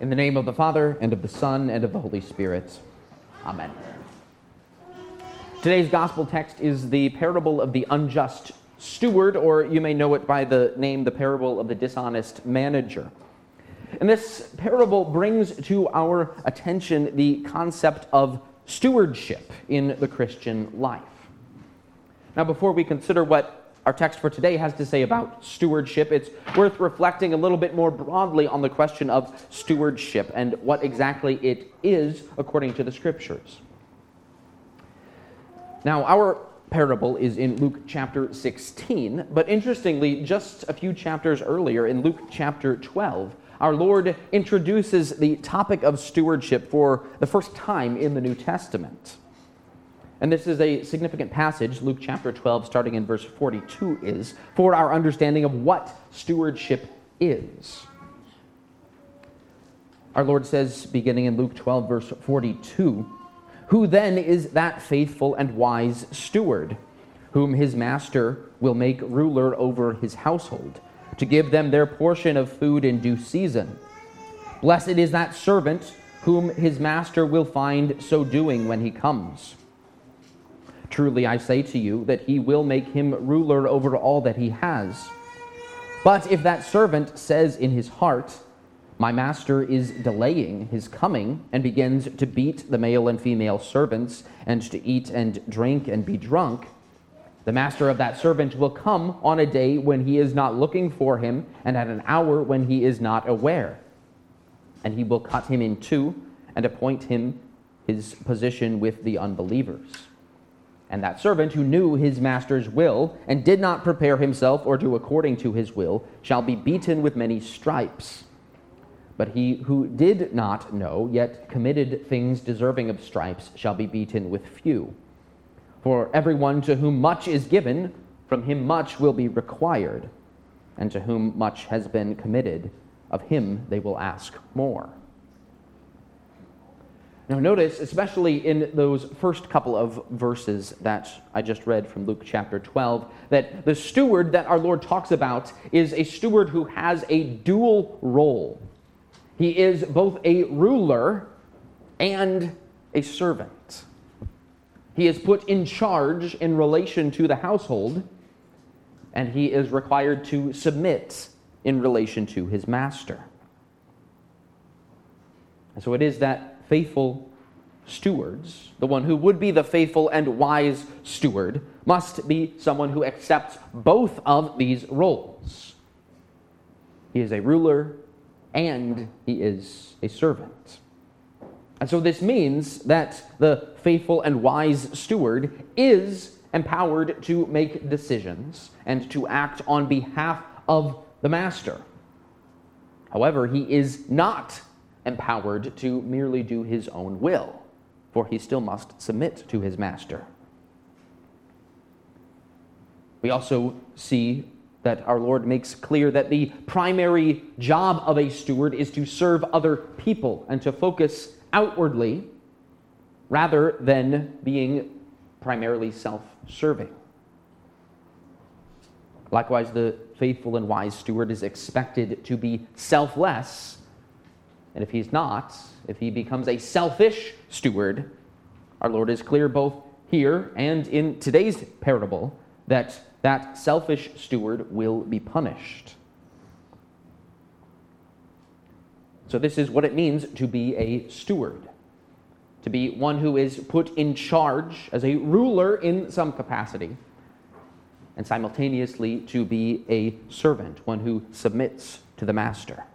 In the name of the Father, and of the Son, and of the Holy Spirit. Amen. Today's gospel text is the parable of the unjust steward, or you may know it by the name, the parable of the dishonest manager. And this parable brings to our attention the concept of stewardship in the Christian life. Now, before we consider what our text for today has to say about stewardship, it's worth reflecting a little bit more broadly on the question of stewardship and what exactly it is according to the Scriptures. Now, our parable is in Luke chapter 16, but interestingly, just a few chapters earlier, in Luke chapter 12, our Lord introduces the topic of stewardship for the first time in the New Testament. And this is a significant passage, Luke chapter 12, starting in verse 42, is for our understanding of what stewardship is. Our Lord says, beginning in Luke 12, verse 42, "Who then is that faithful and wise steward, whom his master will make ruler over his household, to give them their portion of food in due season? Blessed is that servant whom his master will find so doing when he comes. Truly I say to you that he will make him ruler over all that he has. But if that servant says in his heart, 'My master is delaying his coming,' and begins to beat the male and female servants, and to eat and drink and be drunk, the master of that servant will come on a day when he is not looking for him, and at an hour when he is not aware. And he will cut him in two, and appoint him his position with the unbelievers. And that servant who knew his master's will, and did not prepare himself or do according to his will, shall be beaten with many stripes. But he who did not know, yet committed things deserving of stripes, shall be beaten with few. For everyone to whom much is given, from him much will be required, and to whom much has been committed, of him they will ask more." Now notice, especially in those first couple of verses that I just read from Luke chapter 12, that the steward that our Lord talks about is a steward who has a dual role. He is both a ruler and a servant. He is put in charge in relation to the household, and he is required to submit in relation to his master. And so it is that faithful stewards, the one who would be the faithful and wise steward, must be someone who accepts both of these roles. He is a ruler and he is a servant. And so this means that the faithful and wise steward is empowered to make decisions and to act on behalf of the master. However, he is not empowered to merely do his own will, for he still must submit to his master. We also see that our Lord makes clear that the primary job of a steward is to serve other people and to focus outwardly rather than being primarily self-serving. Likewise, the faithful and wise steward is expected to be selfless. And if he's not, if he becomes a selfish steward, our Lord is clear both here and in today's parable that that selfish steward will be punished. So this is what it means to be a steward, to be one who is put in charge as a ruler in some capacity, and simultaneously to be a servant, one who submits to the master.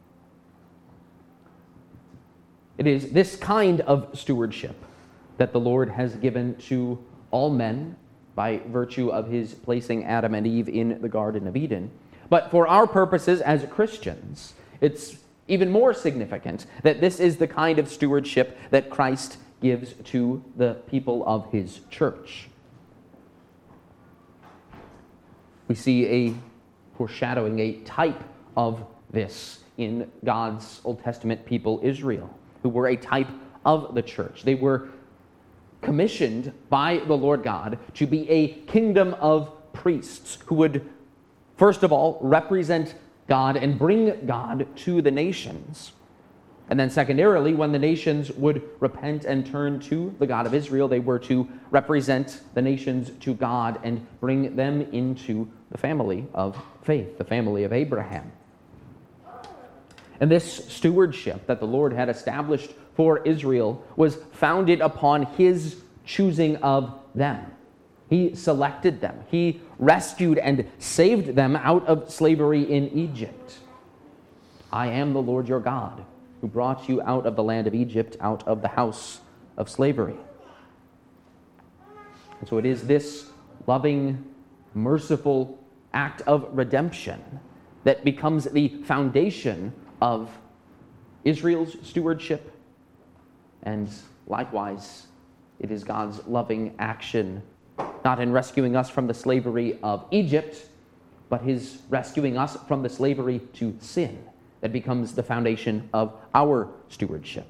It is this kind of stewardship that the Lord has given to all men by virtue of his placing Adam and Eve in the Garden of Eden. But for our purposes as Christians, it's even more significant that this is the kind of stewardship that Christ gives to the people of his church. We see a foreshadowing, a type of this in God's Old Testament people, Israel, who were a type of the church. They were commissioned by the Lord God to be a kingdom of priests who would, first of all, represent God and bring God to the nations, And then secondarily, when the nations would repent and turn to the God of Israel, they were to represent the nations to God and bring them into the family of faith, the family of Abraham. And this stewardship that the Lord had established for Israel was founded upon his choosing of them. He selected them. He rescued and saved them out of slavery in Egypt. I am the Lord your God, who brought you out of the land of Egypt, out of the house of slavery. And so it is this loving, merciful act of redemption that becomes the foundation of Israel's stewardship, and likewise, it is God's loving action, not in rescuing us from the slavery of Egypt, but his rescuing us from the slavery to sin, that becomes the foundation of our stewardship.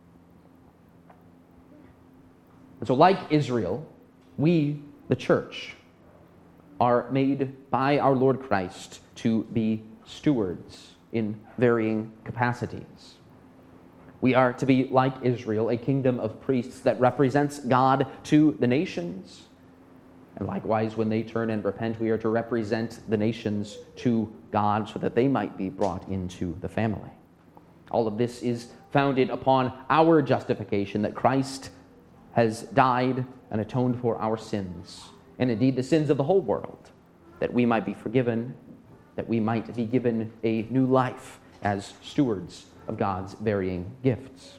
And so like Israel, we, the church, are made by our Lord Christ to be stewards in varying capacities. We are to be like Israel, a kingdom of priests that represents God to the nations. And likewise, when they turn and repent, we are to represent the nations to God so that they might be brought into the family. All of this is founded upon our justification, that Christ has died and atoned for our sins, and indeed the sins of the whole world, that we might be forgiven, that we might be given a new life as stewards of God's varying gifts.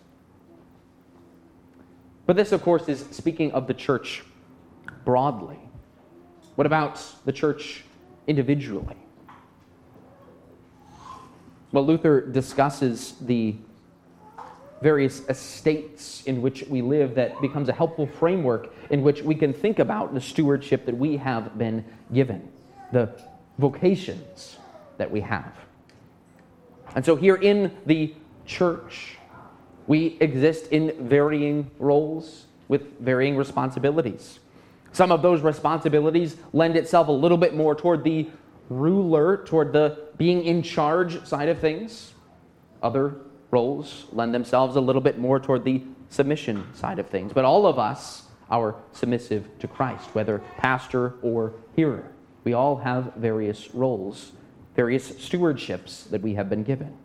But this, of course, is speaking of the church broadly. What about the church individually? Well, Luther discusses the various estates in which we live that becomes a helpful framework in which we can think about the stewardship that we have been given, the vocations that we have. And so here in the church, we exist in varying roles with varying responsibilities. Some of those responsibilities lend itself a little bit more toward the ruler, toward the being in charge side of things. Other roles lend themselves a little bit more toward the submission side of things. But all of us are submissive to Christ, whether pastor or hearer. We all have various roles, various stewardships that we have been given.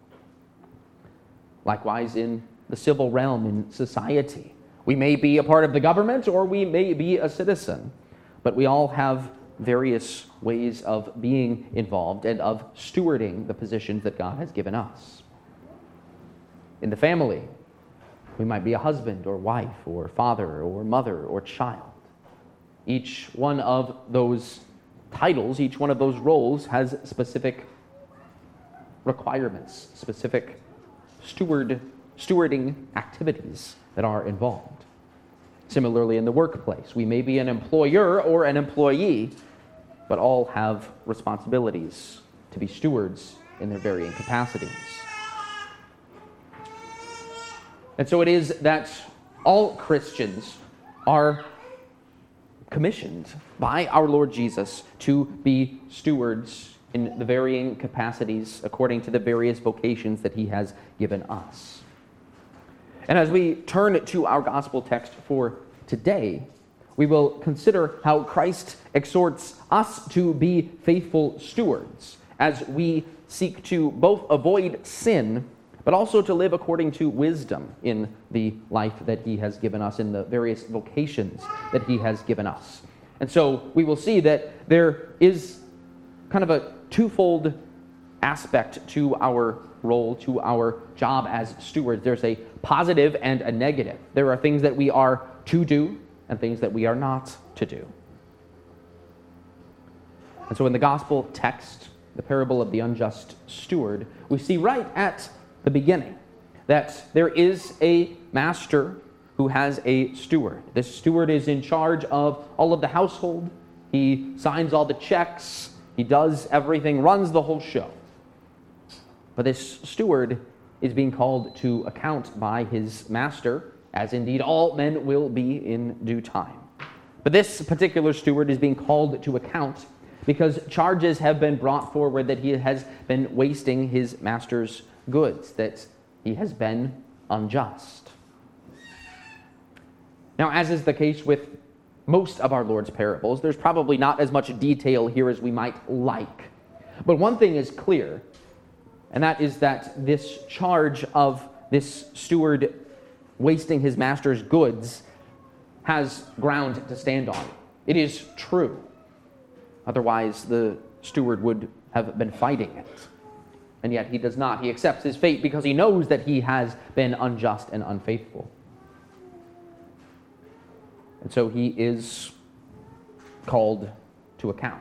Likewise, in the civil realm, in society, we may be a part of the government or we may be a citizen, but we all have various ways of being involved and of stewarding the positions that God has given us. In the family, we might be a husband or wife or father or mother or child. Each one of those titles, each one of those roles has specific requirements, specific stewarding activities that are involved. Similarly, in the workplace, we may be an employer or an employee, but all have responsibilities to be stewards in their varying capacities. And so it is that all Christians are commissioned by our Lord Jesus to be stewards in the varying capacities according to the various vocations that he has given us. And as we turn to our gospel text for today, we will consider how Christ exhorts us to be faithful stewards as we seek to both avoid sin, but also to live according to wisdom in the life that he has given us, in the various vocations that he has given us. And so we will see that there is kind of a twofold aspect to our role, to our job as stewards. There's a positive and a negative. There are things that we are to do and things that we are not to do. And so in the gospel text, the parable of the unjust steward, we see right at the beginning that there is a master who has a steward. This steward is in charge of all of the household. He signs all the checks. He does everything, runs the whole show. But this steward is being called to account by his master, as indeed all men will be in due time. But this particular steward is being called to account because charges have been brought forward that he has been wasting his master's goods, that he has been unjust. Now, as is the case with most of our Lord's parables, there's probably not as much detail here as we might like. But one thing is clear, and that is that this charge of this steward wasting his master's goods has ground to stand on. It is true. Otherwise, the steward would have been fighting it. And yet he does not. He accepts his fate because he knows that he has been unjust and unfaithful. And so he is called to account.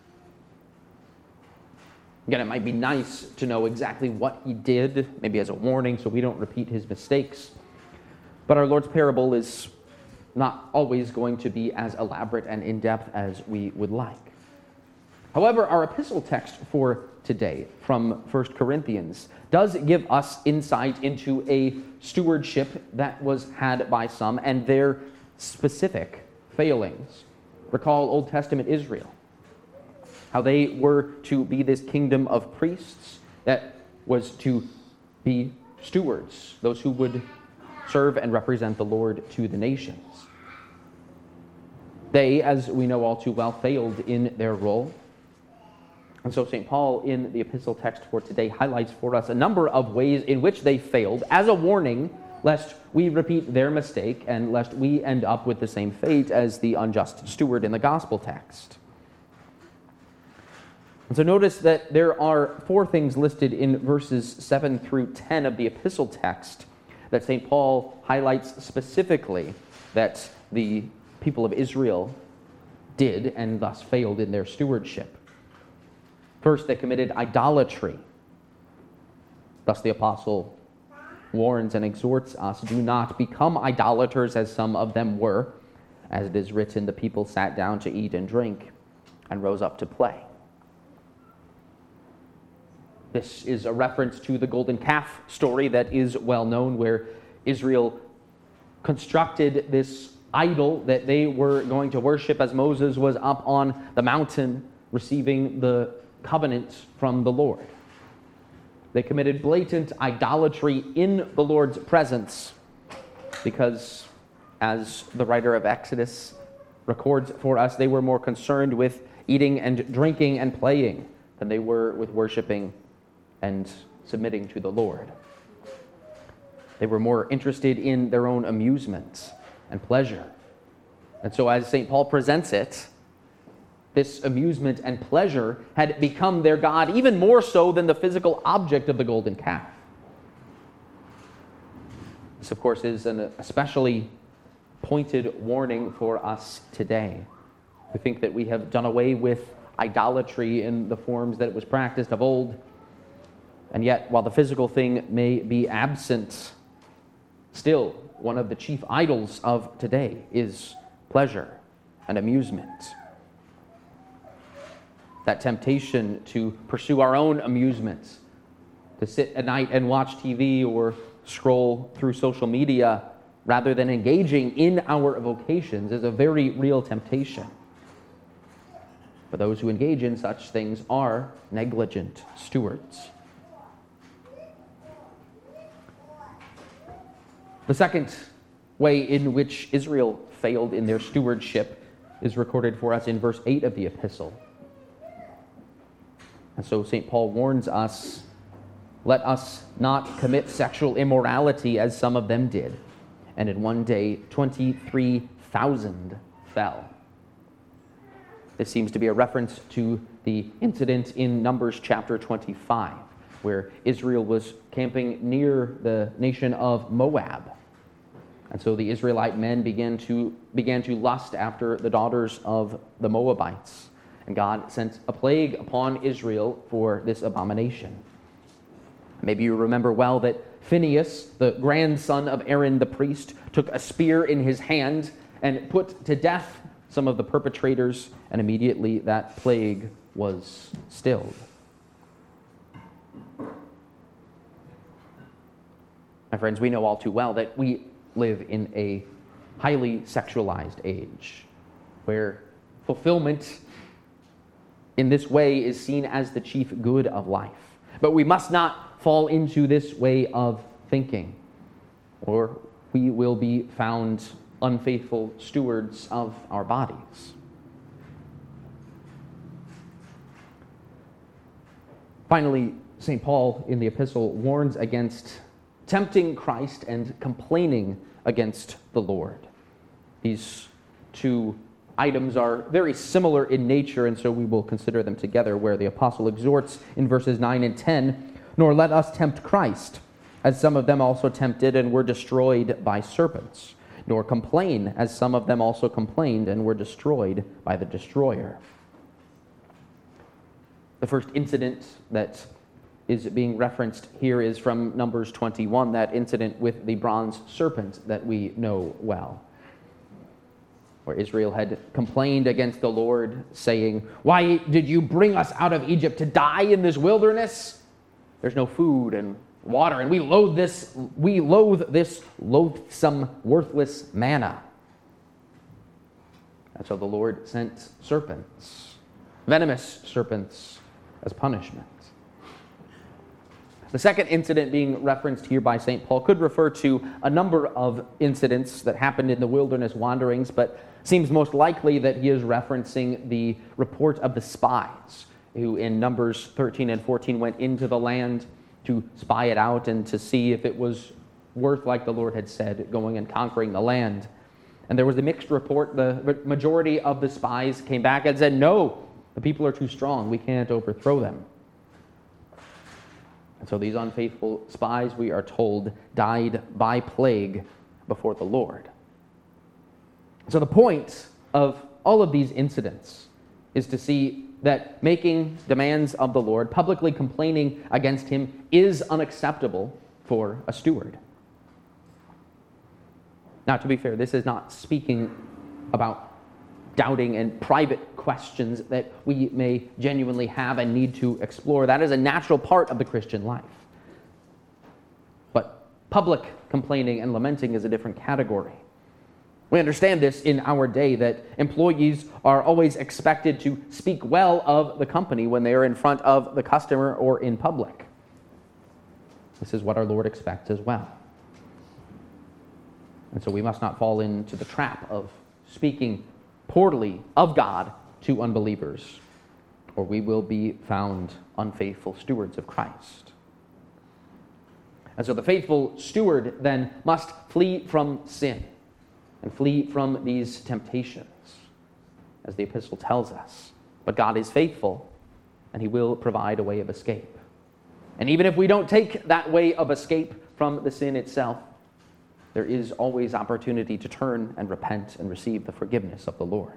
Again, it might be nice to know exactly what he did, maybe as a warning so we don't repeat his mistakes. But our Lord's parable is not always going to be as elaborate and in-depth as we would like. However, our epistle text for today from 1 Corinthians does give us insight into a stewardship that was had by some and their specific failings. Recall Old Testament Israel, how they were to be this kingdom of priests that was to be stewards, those who would serve and represent the Lord to the nations. They, as we know all too well, failed in their role. And so St. Paul, in the epistle text for today, highlights for us a number of ways in which they failed as a warning, lest we repeat their mistake and lest we end up with the same fate as the unjust steward in the gospel text. And so notice that there are 4 things listed in verses 7 through 10 of the epistle text that St. Paul highlights specifically that the people of Israel did and thus failed in their stewardship. First, they committed idolatry. Thus the apostle warns and exhorts us, do not become idolaters as some of them were. As it is written, the people sat down to eat and drink and rose up to play. This is a reference to the golden calf story that is well known, where Israel constructed this idol that they were going to worship as Moses was up on the mountain receiving the covenant from the Lord. They committed blatant idolatry in the Lord's presence because, as the writer of Exodus records for us, they were more concerned with eating and drinking and playing than they were with worshiping and submitting to the Lord. They were more interested in their own amusement and pleasure. And so as St. Paul presents it, this amusement and pleasure had become their God, even more so than the physical object of the golden calf. This, of course, is an especially pointed warning for us today. We think that we have done away with idolatry in the forms that it was practiced of old, and yet, while the physical thing may be absent, still one of the chief idols of today is pleasure and amusement. That temptation to pursue our own amusements, to sit at night and watch TV or scroll through social media rather than engaging in our vocations, is a very real temptation. But those who engage in such things are negligent stewards. The second way in which Israel failed in their stewardship is recorded for us in verse 8 of the epistle. And so St. Paul warns us, let us not commit sexual immorality as some of them did. And in one day, 23,000 fell. This seems to be a reference to the incident in Numbers chapter 25, where Israel was camping near the nation of Moab. And so the Israelite men began to lust after the daughters of the Moabites. And God sent a plague upon Israel for this abomination. Maybe you remember well that Phinehas, the grandson of Aaron the priest, took a spear in his hand and put to death some of the perpetrators, and immediately that plague was stilled. My friends, we know all too well that we live in a highly sexualized age where fulfillment in this way is seen as the chief good of life. But we must not fall into this way of thinking, or we will be found unfaithful stewards of our bodies. Finally, St. Paul in the epistle warns against tempting Christ and complaining against the Lord. These two items are very similar in nature, and so we will consider them together, where the apostle exhorts in verses 9 and 10, "Nor let us tempt Christ, as some of them also tempted and were destroyed by serpents, nor complain, as some of them also complained and were destroyed by the destroyer." The first incident that is being referenced here is from Numbers 21, that incident with the bronze serpent that we know well, where Israel had complained against the Lord, saying, "Why did you bring us out of Egypt to die in this wilderness? There's no food and water, and we loathe this loathsome, worthless manna." And so the Lord sent serpents, venomous serpents, as punishment. The second incident being referenced here by St. Paul could refer to a number of incidents that happened in the wilderness wanderings, but seems most likely that he is referencing the report of the spies, who in Numbers 13 and 14 went into the land to spy it out and to see if it was worth, like the Lord had said, going and conquering the land. And there was a mixed report. The majority of the spies came back and said, "No, the people are too strong. We can't overthrow them." And so these unfaithful spies, we are told, died by plague before the Lord. So the point of all of these incidents is to see that making demands of the Lord, publicly complaining against him, is unacceptable for a steward. Now, to be fair, this is not speaking about doubting and private questions that we may genuinely have and need to explore. That is a natural part of the Christian life. But public complaining and lamenting is a different category. We understand this in our day, that employees are always expected to speak well of the company when they are in front of the customer or in public. This is what our Lord expects as well. And so we must not fall into the trap of speaking poorly of God to unbelievers, or we will be found unfaithful stewards of Christ. And so the faithful steward then must flee from sin and flee from these temptations, as the epistle tells us. But God is faithful, and he will provide a way of escape. And even if we don't take that way of escape from the sin itself, there is always opportunity to turn and repent and receive the forgiveness of the Lord.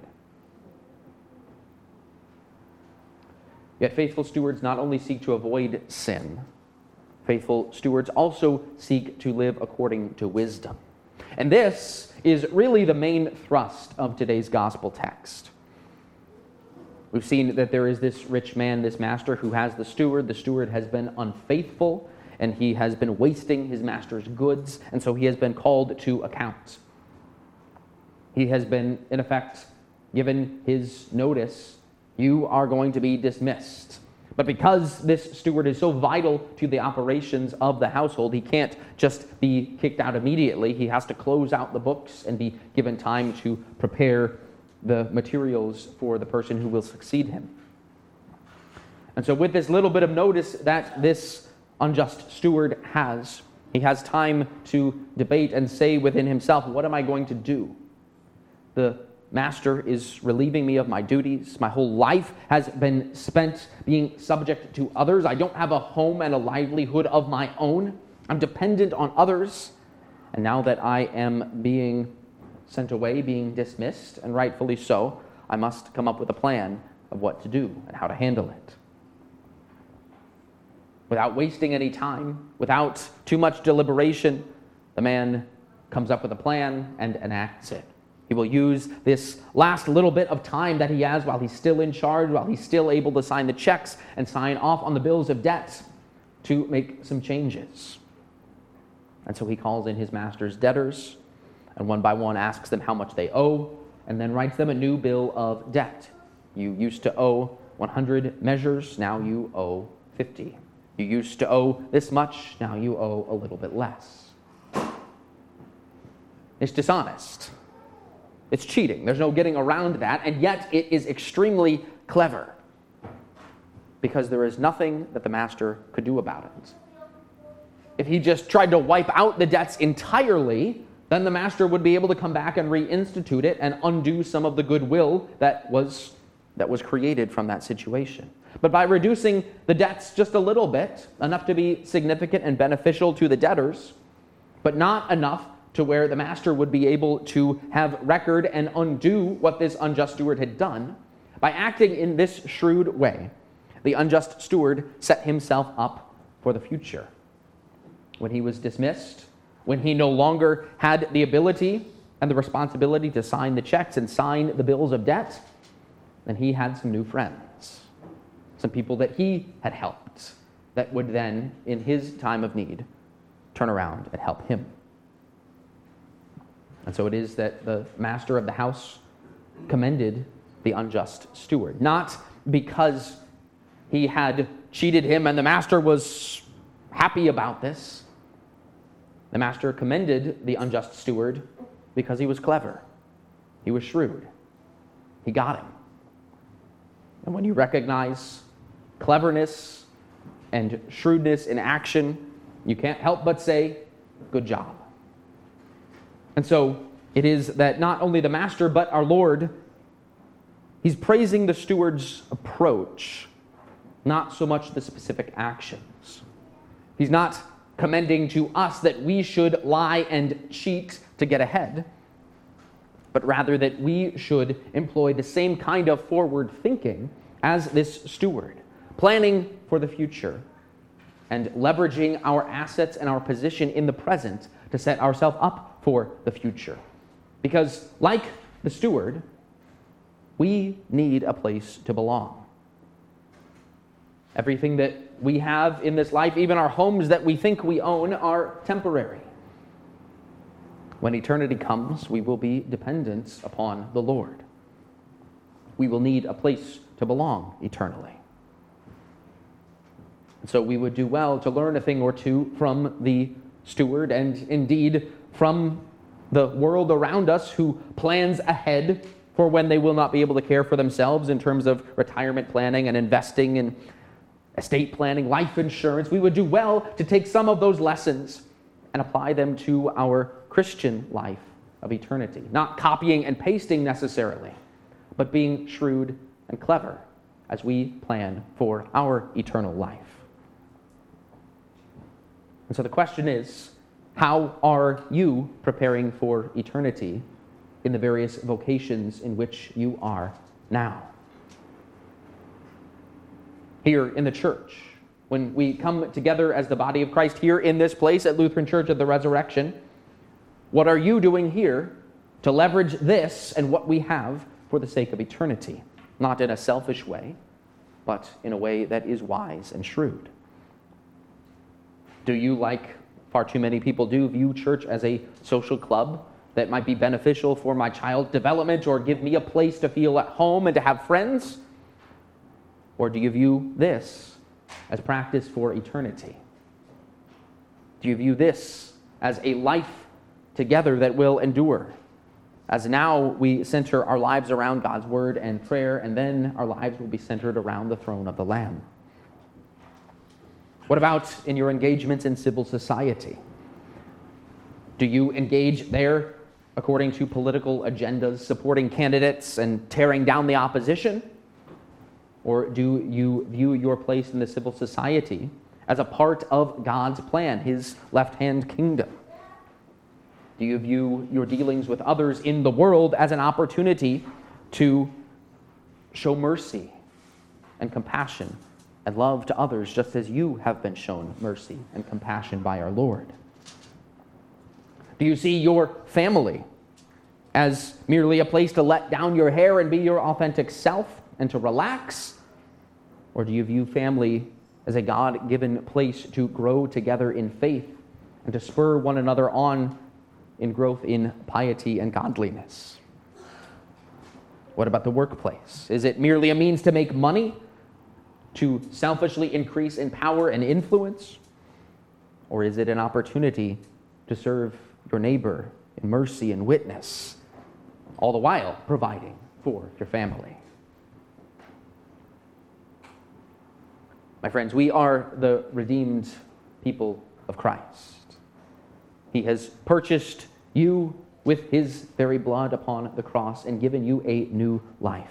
Yet faithful stewards not only seek to avoid sin, faithful stewards also seek to live according to wisdom. And this is really the main thrust of today's gospel text. We've seen that there is this rich man, this master, who has the steward. The steward has been unfaithful, and he has been wasting his master's goods, and so he has been called to account. He has been, in effect, given his notice: you are going to be dismissed. But because this steward is so vital to the operations of the household, he can't just be kicked out immediately. He has to close out the books and be given time to prepare the materials for the person who will succeed him. And so with this little bit of notice that this unjust steward has, he has time to debate and say within himself, what am I going to do? The master is relieving me of my duties. My whole life has been spent being subject to others. I don't have a home and a livelihood of my own. I'm dependent on others. And now that I am being sent away, being dismissed, and rightfully so, I must come up with a plan of what to do and how to handle it. Without wasting any time, without too much deliberation, the man comes up with a plan and enacts it. He will use this last little bit of time that he has while he's still in charge, while he's still able to sign the checks and sign off on the bills of debt, to make some changes. And so he calls in his master's debtors, and one by one asks them how much they owe, and then writes them a new bill of debt. You used to owe 100 measures, now you owe 50. You used to owe this much, now you owe a little bit less. It's dishonest. It's cheating. There's no getting around that, and yet it is extremely clever because there is nothing that the master could do about it. If he just tried to wipe out the debts entirely, then the master would be able to come back and reinstitute it and undo some of the goodwill that was created from that situation. But by reducing the debts just a little bit, enough to be significant and beneficial to the debtors, but not enough to where the master would be able to have record and undo what this unjust steward had done, by acting in this shrewd way, the unjust steward set himself up for the future. When he was dismissed, when he no longer had the ability and the responsibility to sign the checks and sign the bills of debt, then he had some new friends, some people that he had helped that would then, in his time of need, turn around and help him. And so it is that the master of the house commended the unjust steward, not because he had cheated him and the master was happy about this. The master commended the unjust steward because he was clever. He was shrewd. He got him. And when you recognize cleverness and shrewdness in action, you can't help but say, good job. And so it is that not only the master, but our Lord, he's praising the steward's approach, not so much the specific actions. He's not commending to us that we should lie and cheat to get ahead, but rather that we should employ the same kind of forward thinking as this steward, planning for the future and leveraging our assets and our position in the present to set ourselves up for the future. Because like the steward, we need a place to belong. Everything that we have in this life, even our homes that we think we own, are temporary. When eternity comes, we will be dependent upon the Lord. We will need a place to belong eternally. And so we would do well to learn a thing or two from the steward, and indeed from the world around us who plans ahead for when they will not be able to care for themselves in terms of retirement planning and investing in estate planning, life insurance. We would do well to take some of those lessons and apply them to our Christian life of eternity. Not copying and pasting necessarily, but being shrewd and clever as we plan for our eternal life. And so the question is, how are you preparing for eternity in the various vocations in which you are now? Here in the church, when we come together as the body of Christ here in this place at Lutheran Church of the Resurrection, what are you doing here to leverage this and what we have for the sake of eternity? Not in a selfish way, but in a way that is wise and shrewd. Do you, like far too many people do, view church as a social club that might be beneficial for my child's development or give me a place to feel at home and to have friends? Or do you view this as practice for eternity? Do you view this as a life together that will endure? As now we center our lives around God's word and prayer, and then our lives will be centered around the throne of the Lamb. What about in your engagements in civil society? Do you engage there according to political agendas, supporting candidates and tearing down the opposition? Or do you view your place in the civil society as a part of God's plan, his left-hand kingdom? Do you view your dealings with others in the world as an opportunity to show mercy and compassion and love to others, just as you have been shown mercy and compassion by our Lord? Do you see your family as merely a place to let down your hair and be your authentic self and to relax? Or do you view family as a God-given place to grow together in faith and to spur one another on in growth in piety and godliness? What about the workplace? Is it merely a means to make money? to selfishly increase in power and influence? Or is it an opportunity to serve your neighbor in mercy and witness, all the while providing for your family? My friends, we are the redeemed people of Christ. He has purchased you with his very blood upon the cross and given you a new life.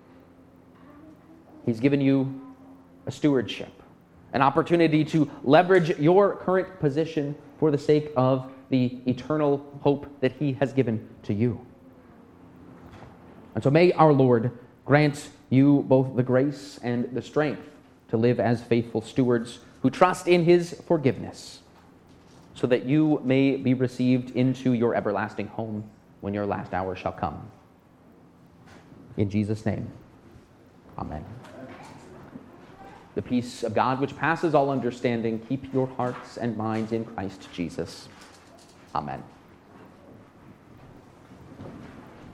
He's given you a stewardship, an opportunity to leverage your current position for the sake of the eternal hope that he has given to you. And so may our Lord grant you both the grace and the strength to live as faithful stewards who trust in his forgiveness, so that you may be received into your everlasting home when your last hour shall come. In Jesus' name, amen. The peace of God, which passes all understanding, keep your hearts and minds in Christ Jesus. Amen.